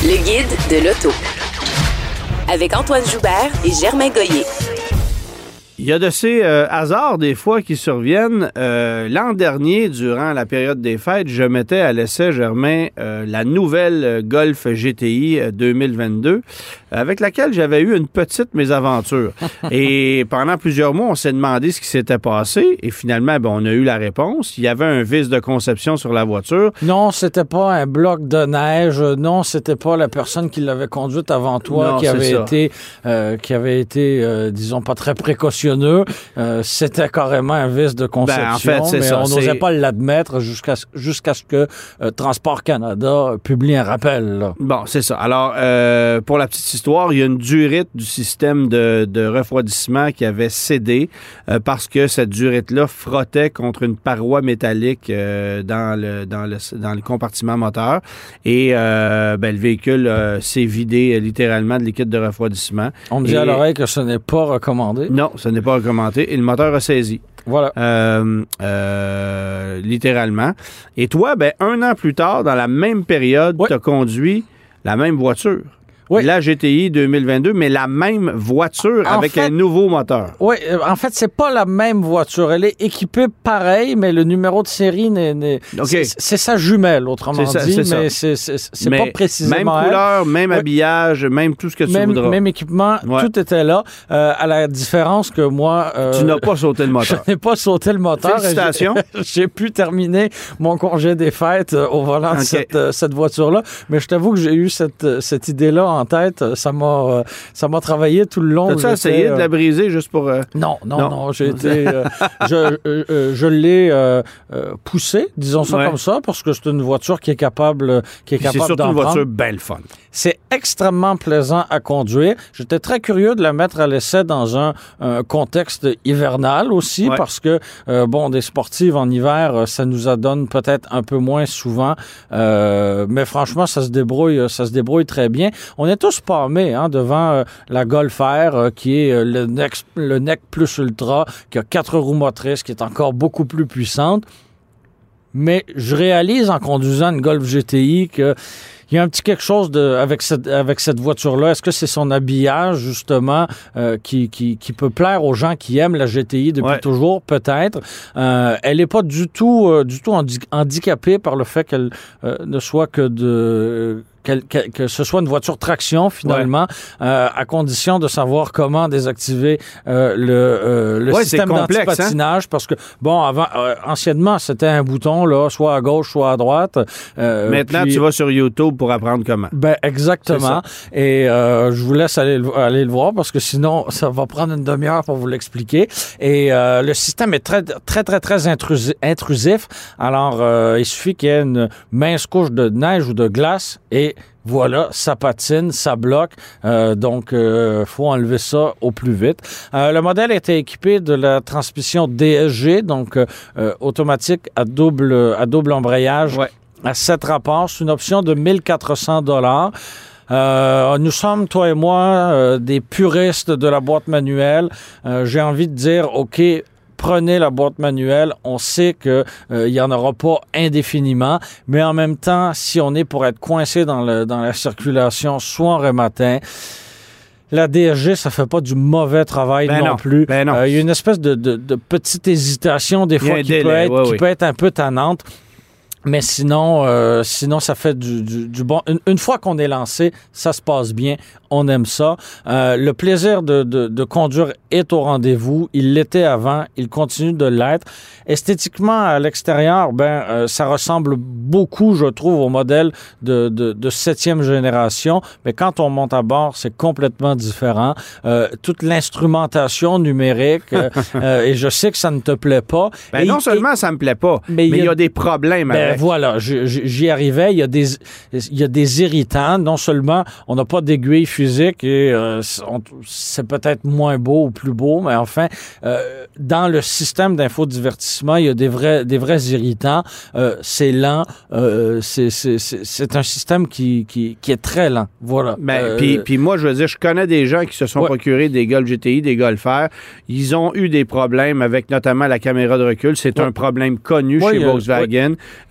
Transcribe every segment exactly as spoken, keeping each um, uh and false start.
Le guide de l'auto. Avec Antoine Joubert et Germain Goyer. Il y a de ces euh, hasards, des fois, qui surviennent. Euh, l'an dernier, durant la période des fêtes, je mettais à l'essai, Germain, euh, la nouvelle Golf G T I deux mille vingt-deux, avec laquelle j'avais eu une petite mésaventure. Et pendant plusieurs mois, on s'est demandé ce qui s'était passé. Et finalement, ben, on a eu la réponse. Il y avait un vice de conception sur la voiture. Non, c'était pas un bloc de neige. Non, c'était pas la personne qui l'avait conduite avant toi Non, qui, avait ça. été, euh, qui avait été, euh, disons, pas très précautionneux. Euh, c'était carrément un vice de conception, ben, en fait, c'est mais ça, on n'osait c'est... pas l'admettre jusqu'à, jusqu'à ce que euh, Transport Canada publie un rappel. Là. Bon, c'est ça. Alors, euh, pour la petite histoire, il y a une durite du système de, de refroidissement qui avait cédé euh, parce que cette durite-là frottait contre une paroi métallique euh, dans, le, dans, le, dans le compartiment moteur et euh, ben, le véhicule euh, s'est vidé euh, littéralement de liquide de refroidissement. On me dit et... à l'oreille que ce n'est pas recommandé. Non, ce n'est pas recommandé et le moteur a saisi. Voilà. Euh, euh, littéralement. Et toi, ben, un an plus tard, dans la même période, oui. tu as conduit la même voiture. Oui. La G T I deux mille vingt-deux, mais la même voiture en avec fait, un nouveau moteur. Oui, en fait, c'est pas la même voiture. Elle est équipée pareil, mais le numéro de série n'est... n'est okay. c'est, c'est sa jumelle, autrement c'est ça, dit, c'est mais ça. c'est, c'est, c'est mais pas précisément même couleur, elle. même oui. habillage, même tout ce que tu même, voudras. Même équipement, ouais. tout était là. Euh, à la différence que moi... Euh, tu n'as pas sauté le moteur. Je n'ai pas sauté le moteur. Félicitations. J'ai, j'ai pu terminer mon congé des fêtes au volant okay. de cette, euh, cette voiture-là. Mais je t'avoue que j'ai eu cette, cette idée-là en tête. Ça m'a, euh, ça m'a travaillé tout le long. T'as-tu essayé euh... de la briser juste pour... Euh... Non, non, non, non. J'ai été... Euh, je euh, je l'ai euh, euh, poussé, disons ça ouais. comme ça, parce que c'est une voiture qui est capable, qui est Puis capable c'est surtout d'en une voiture prendre. belle fun. C'est extrêmement plaisant à conduire. J'étais très curieux de la mettre à l'essai dans un, un contexte hivernal aussi, ouais. parce que, euh, bon, des sportives en hiver, ça nous adonne peut-être un peu moins souvent, euh, mais franchement, ça se débrouille, ça se débrouille très bien. On est tous pâmés hein, devant euh, la Golf R, euh, qui est euh, le, next, le N E C Plus Ultra, qui a quatre roues motrices, qui est encore beaucoup plus puissante. Mais je réalise en conduisant une Golf G T I que il y a un petit quelque chose de, avec cette, avec cette voiture-là. Est-ce que c'est son habillage, justement, euh, qui, qui, qui peut plaire aux gens qui aiment la G T I depuis ouais. toujours? Peut-être. Euh, elle n'est pas du tout, euh, du tout handi- handicapée par le fait qu'elle euh, ne soit que de... Euh, Que, que, que ce soit une voiture traction, finalement, ouais. euh, à condition de savoir comment désactiver euh, le, euh, le ouais, système d'antipatinage. Hein? Parce que, bon, avant, euh, anciennement, c'était un bouton, là, soit à gauche, soit à droite. Euh, Maintenant, puis, tu vas sur YouTube pour apprendre comment. Ben, exactement. Et euh, je vous laisse aller, aller le voir parce que sinon, ça va prendre une demi-heure pour vous l'expliquer. Et euh, le système est très, très, très, très intrusif. intrusif. Alors, euh, il suffit qu'il y ait une mince couche de neige ou de glace et voilà, ça patine, ça bloque, euh, donc euh, faut enlever ça au plus vite. Euh, le modèle était équipé de la transmission D S G, donc euh, automatique à double à double embrayage ouais. à sept rapports. C'est une option de mille quatre cents dollars. Euh, nous sommes, toi et moi, euh, des puristes de la boîte manuelle. Euh, j'ai envie de dire, OK, prenez la boîte manuelle, on sait qu'il euh, n'y en aura pas indéfiniment, mais en même temps, si on est pour être coincé dans, le, dans la circulation soir et matin, la D S G, ça fait pas du mauvais travail ben non, non plus. Ben non. Euh, il y a une espèce de, de, de petite hésitation des fois qui, délai, peut être, ouais, qui oui. peut être un peu tannante. Mais sinon, euh, sinon ça fait du, du, du bon. Une, une fois qu'on est lancé, ça se passe bien. On aime ça. Euh, le plaisir de, de, de conduire est au rendez-vous. Il l'était avant. Il continue de l'être. Esthétiquement, à l'extérieur, ben, euh, ça ressemble beaucoup, je trouve, au modèle de, de, de septième génération. Mais quand on monte à bord, c'est complètement différent. Euh, toute l'instrumentation numérique, euh, euh, et je sais que ça ne te plaît pas. Ben et, non seulement et, ça me plaît pas, mais il y, y a des problèmes ben avec. Voilà, je, je, j'y arrivais. Il y a des, il y a des irritants. Non seulement on n'a pas d'aiguille physique et euh, on, c'est peut-être moins beau ou plus beau, mais enfin, euh, dans le système d'infodivertissement, il y a des vrais, des vrais irritants. Euh, c'est lent. Euh, c'est, c'est, c'est, c'est un système qui, qui, qui est très lent. Voilà. Ben, euh, puis, puis moi, je veux dire, je connais des gens qui se sont ouais. procurés des Golf G T I, des Golf R. Ils ont eu des problèmes avec notamment la caméra de recul. C'est ouais. un problème connu ouais, chez Volkswagen. Ouais.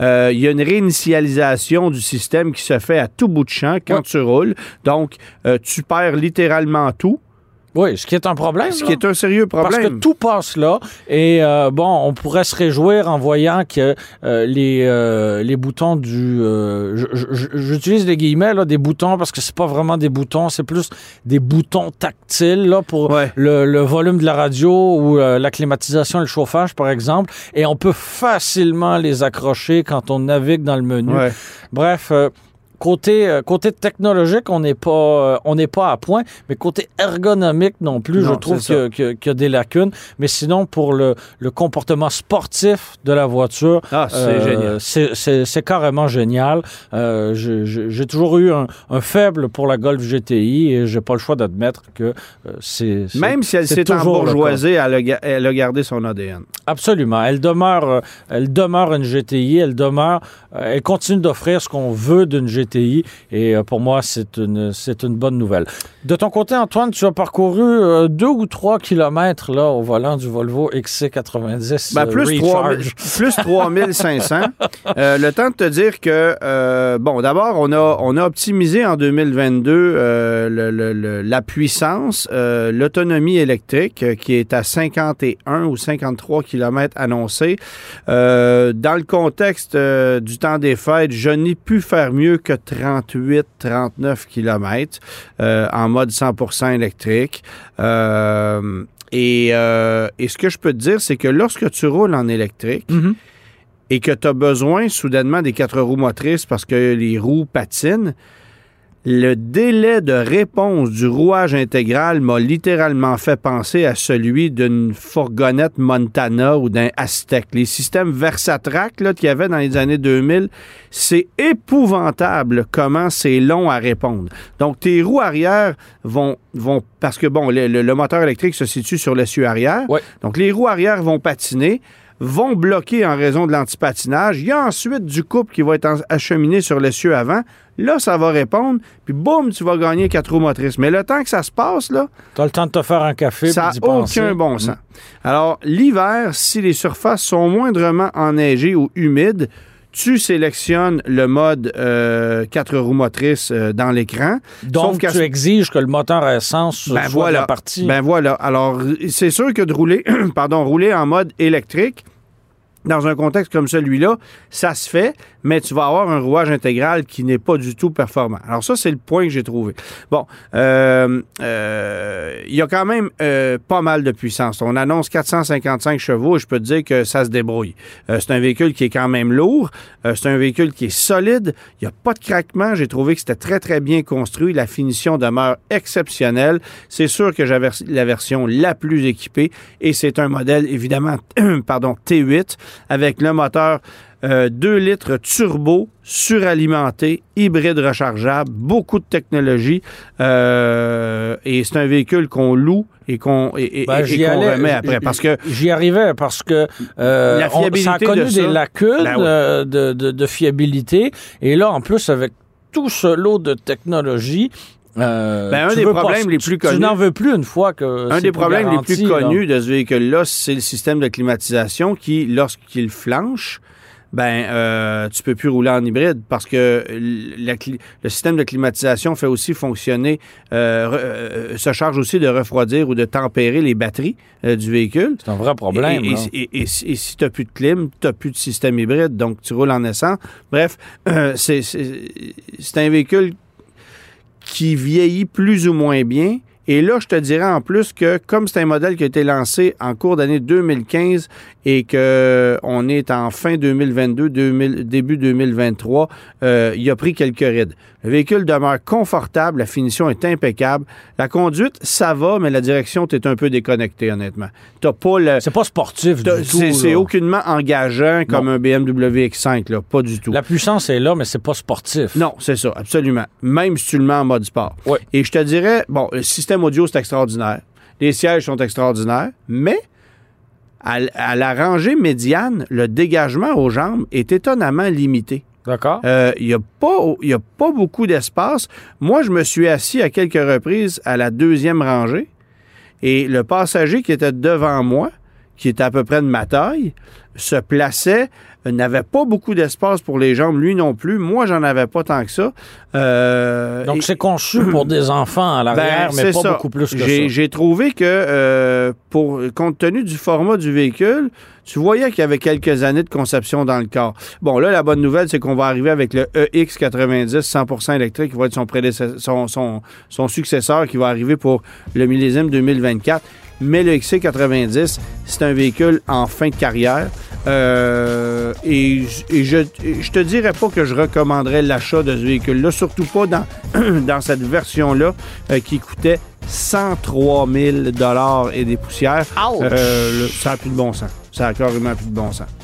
euh, il y a une réinitialisation du système qui se fait à tout bout de champ quand ouais. tu roules. Donc, euh, tu perds littéralement tout. Oui, ce qui est un problème. Ce là. qui est un sérieux problème. Parce que tout passe là. Et euh, bon, on pourrait se réjouir en voyant que euh, les euh, les boutons du... Euh, j'utilise des guillemets, là, des boutons, parce que c'est pas vraiment des boutons, c'est plus des boutons tactiles là, pour ouais. le, le volume de la radio ou euh, la climatisation et le chauffage, par exemple. Et on peut facilement les accrocher quand on navigue dans le menu. Ouais. Bref... Euh, Côté, euh, côté technologique, on n'est pas, euh, on n'est pas à point, mais côté ergonomique non plus, non, je trouve qu'il y, a, qu'il y a des lacunes. Mais sinon, pour le, le comportement sportif de la voiture, ah, c'est euh, génial. C'est, c'est, c'est carrément génial. Euh, je, je, j'ai toujours eu un, un faible pour la Golf G T I et j'ai pas le choix d'admettre que euh, c'est, c'est même si elle s'est embourgeoisée, elle a, elle a gardé son A D N. Absolument. Elle demeure, elle demeure une G T I. Elle demeure, elle continue d'offrir ce qu'on veut d'une G T I. T I et euh, pour moi, c'est une, c'est une bonne nouvelle. De ton côté, Antoine, tu as parcouru euh, deux ou trois kilomètres là, au volant du Volvo X C quatre-vingt-dix ben, plus, euh, trois mille, plus trois mille cinq cents. euh, le temps de te dire que, euh, bon, d'abord, on a, on a optimisé en deux mille vingt-deux euh, le, le, le, la puissance, euh, l'autonomie électrique euh, qui est à cinquante et un ou cinquante-trois kilomètres annoncés. Euh, dans le contexte euh, du temps des fêtes, je n'ai pu faire mieux que trente-huit à trente-neuf kilomètres euh, en mode cent pour cent électrique. Euh, et, euh, et ce que je peux te dire, c'est que lorsque tu roules en électrique mm-hmm. et que tu as besoin soudainement des quatre roues motrices parce que les roues patinent, le délai de réponse du rouage intégral m'a littéralement fait penser à celui d'une fourgonnette Montana ou d'un Aztec. Les systèmes Versatrac là, qu'il y avait dans les années deux mille, c'est épouvantable comment c'est long à répondre. Donc, tes roues arrière vont... vont parce que, bon, le, le, le moteur électrique se situe sur l'essieu arrière. Ouais. Donc, les roues arrière vont patiner, vont bloquer en raison de l'antipatinage. Il y a ensuite du couple qui va être acheminé sur l'essieu avant. Là, ça va répondre, puis boum, tu vas gagner quatre roues motrices. Mais le temps que ça se passe, là... Tu as le temps de te faire un café, ça n'a aucun bon sens. Mmh. Alors, l'hiver, si les surfaces sont moindrement enneigées ou humides, tu sélectionnes le mode euh, quatre roues motrices euh, dans l'écran. Donc, tu exiges que le moteur à essence ben soit voilà, de la partie. Ben voilà. Alors, c'est sûr que de rouler, pardon, rouler en mode électrique, dans un contexte comme celui-là, ça se fait, mais tu vas avoir un rouage intégral qui n'est pas du tout performant. Alors ça, c'est le point que j'ai trouvé. Bon, euh, euh, il y a quand même euh, pas mal de puissance. On annonce quatre cent cinquante-cinq chevaux et je peux te dire que ça se débrouille. Euh, c'est un véhicule qui est quand même lourd. Euh, c'est un véhicule qui est solide. Il n'y a pas de craquement. J'ai trouvé que c'était très, très bien construit. La finition demeure exceptionnelle. C'est sûr que j'avais la version la plus équipée et c'est un modèle, évidemment, pardon, T huit avec le moteur euh, deux litres turbo, suralimenté, hybride rechargeable, beaucoup de technologie. Euh, et c'est un véhicule qu'on loue et qu'on, et, ben, et, et qu'on allais, remet après. Parce que j'y arrivais parce que euh, la fiabilité on, ça a connu de des ça, lacunes ben oui. euh, de, de, de fiabilité. Et là, en plus, avec tout ce lot de technologie, Euh, ben, un des problèmes pas, les plus connus. Tu n'en veux plus une fois que. Un des problèmes garanti, les plus connus là. de ce véhicule-là, c'est le système de climatisation qui, lorsqu'il flanche, ben, euh, tu peux plus rouler en hybride parce que la, le système de climatisation fait aussi fonctionner, euh, euh, se charge aussi de refroidir ou de tempérer les batteries euh, du véhicule. C'est un vrai problème. Et, et, et, et, et si tu n'as plus de clim, tu n'as plus de système hybride, donc tu roules en essence. Bref, euh, c'est, c'est, c'est un véhicule qui vieillit plus ou moins bien. Et là, je te dirais en plus que comme c'est un modèle qui a été lancé en cours d'année deux mille quinze et qu'on est en fin deux mille vingt-deux, deux mille, début deux mille vingt-trois, euh, il a pris quelques rides. Le véhicule demeure confortable, la finition est impeccable. La conduite, ça va, mais la direction, tu es un peu déconnecté, honnêtement. T'as pas le... C'est pas sportif du c'est, tout. C'est aucunement engageant comme non. un B M W X cinq, là. Pas du tout. La puissance est là, mais c'est pas sportif. Non, c'est ça, absolument. Même si tu le mets en mode sport. Oui. Et je te dirais, bon, le système audio, c'est extraordinaire. Les sièges sont extraordinaires, mais à, à la rangée médiane, le dégagement aux jambes est étonnamment limité. D'accord. Il euh, n'y a, a pas beaucoup d'espace. Moi, je me suis assis à quelques reprises à la deuxième rangée et le passager qui était devant moi, qui était à peu près de ma taille, se plaçait, n'avait pas beaucoup d'espace pour les jambes, lui non plus. Moi, j'en avais pas tant que ça. Euh, Donc, et... c'est conçu pour des enfants à l'arrière, ben, mais pas ça. beaucoup plus que j'ai, ça. J'ai trouvé que, euh, pour, compte tenu du format du véhicule, tu voyais qu'il y avait quelques années de conception dans le corps. Bon, là, la bonne nouvelle, c'est qu'on va arriver avec le E X quatre-vingt-dix cent pour cent électrique, qui va être son, prédécesseur, son, son, son successeur, qui va arriver pour le millésime deux mille vingt-quatre. Mais le X C quatre-vingt-dix, c'est un véhicule en fin de carrière. Euh, et et je, je te dirais pas que je recommanderais l'achat de ce véhicule-là, surtout pas dans, dans cette version-là euh, qui coûtait cent trois mille dollars et des poussières. Ouch! Euh, le, ça n'a plus de bon sens. Ça a carrément plus de bon sens.